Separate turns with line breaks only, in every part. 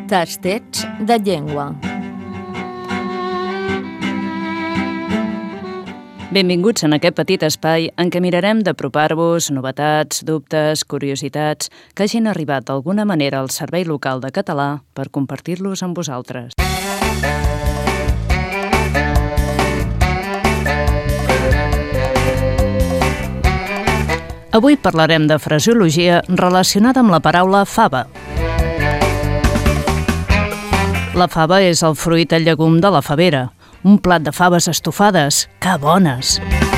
Tastets de llengua.
Benvinguts en aquest petit espai en què mirarem d'apropar-vos novetats, dubtes, curiositats que hagin arribat d'alguna manera al Servei Local de Català per compartir-los amb vosaltres. Avui parlarem de fraseologia relacionada amb la paraula fava. La fava és el fruit al llegum de la favera. Un plat de faves estofades. Que bones!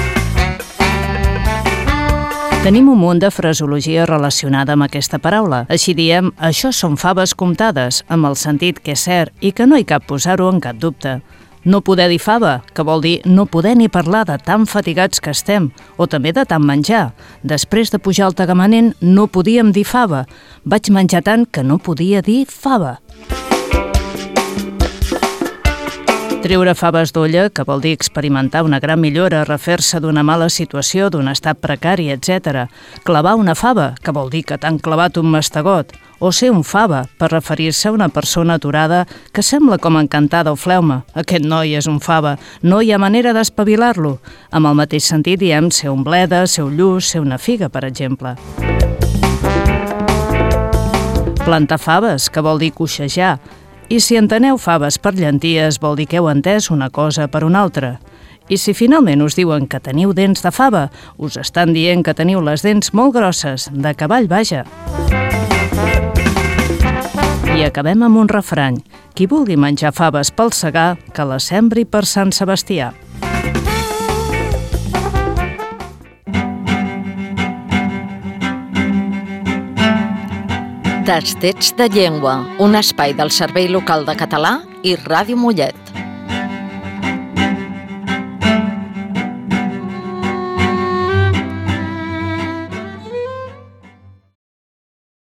Tenim un munt de fraseologia relacionada amb aquesta paraula. Així diem, això són faves comptades, amb el sentit que és cert i que no hi cap posar-ho en cap dubte. No poder dir fava, que vol dir no poder ni parlar de tan fatigats que estem, o també de tant menjar. Després de pujar al Tagamanent no podíem dir fava. Vaig menjar tant que no podia dir fava. Treure faves d'olla, que vol dir experimentar una gran millora, refer-se d'una mala situació, d'un estat precari, etc. Clavar una fava, que vol dir que t'han clavat un mastegot. O ser un fava, per referir-se a una persona aturada que sembla com encantada o fleuma. Aquest noi és un fava, no hi ha manera d'espavilar-lo. Amb el mateix sentit diem ser un bleda, ser un lluç, ser una figa, per exemple. Plantar faves, que vol dir coixejar. I si enteneu faves per llenties, vol dir que heu entès una cosa per una altra. I si finalment us diuen que teniu dents de fava, us estan dient que teniu les dents molt grosses, de cavall, vaja. I acabem amb un refrany. Qui vulgui menjar faves pel segar, que les sembri per Sant Sebastià.
Tastets de llengua, un espai del Servei Local de Català i Ràdio Mollet.